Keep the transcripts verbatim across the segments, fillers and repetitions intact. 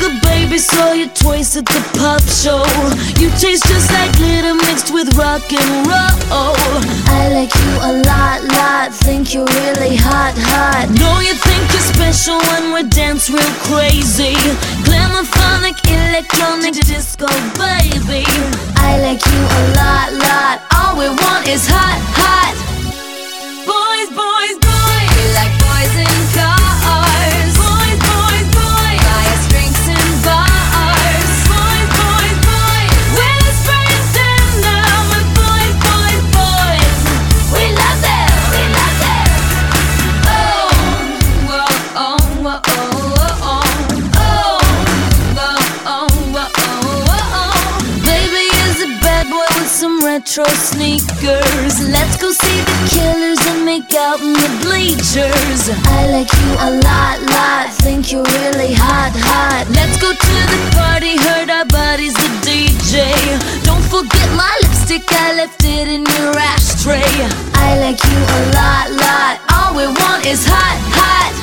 sugar baby, saw your toys at the pop show. You taste just like glitter mixed with rock and roll. I like you a lot, lot, think you're really hot, hot. Know you think you're special when we dance real crazy. Glamophonic, electronic, disco baby. I like you a lot, lot, all we want is hot, hot. Boys, boys, boys. We like boys in cars. Boys, boys, boys. Buy us drinks in bars. Boys, boys, boys. We're the friends and now with boys, boys, boys. We love them, we love them. Oh, Whoa, oh, whoa, oh, oh, oh. oh, Oh, oh, oh, oh, oh. Baby is a bad boy with some retro sneakers. Let's go see the Killers and make out in the bleachers. I like you a lot, lot, think you're really hot, hot. Let's go to the party, heard our buddy's the D J. Don't forget my lipstick, I left it in your ashtray. I like you a lot, lot, all we want is hot, hot.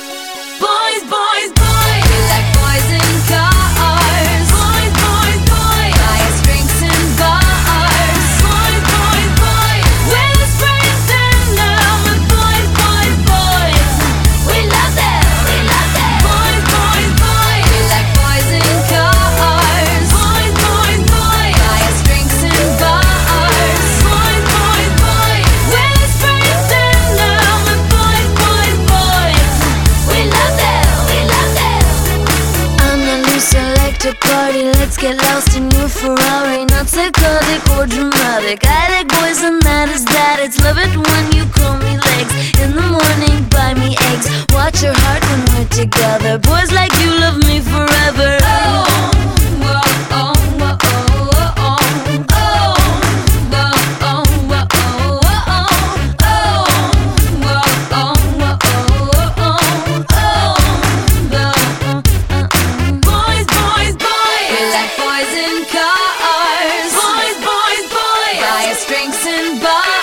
Boys, boys, boys. We like boys in cars. Boys, boys, boys. Buy us drinks in bars. Boys, boys, boys. We're the friends and now with boys, boys, boys. We love them, we love them. Boys, boys, boys. We like boys in cars. Boys, boys, boys. Buy us drinks in bars. Boys, boys, boys. We're the friends and now with boys, boys, boys. We love them, we love them. I'm the new selector party. Let's get lost in your Ferrari. Not psychotic or dramatic. I like boys and that is that. It's love it when you call me legs. In the morning, buy me eggs. Watch your heart when we're together. Boys like you love me forever. Oh, whoa, oh, whoa, oh, oh, oh. Oh, whoa, oh, whoa, oh, oh, oh. Oh, whoa, oh, whoa, oh, oh, oh. Oh, whoa, uh, uh, uh. Boys, boys, boys. We like boys in cars. Boys, boys, boys. Buy us drinks in bars.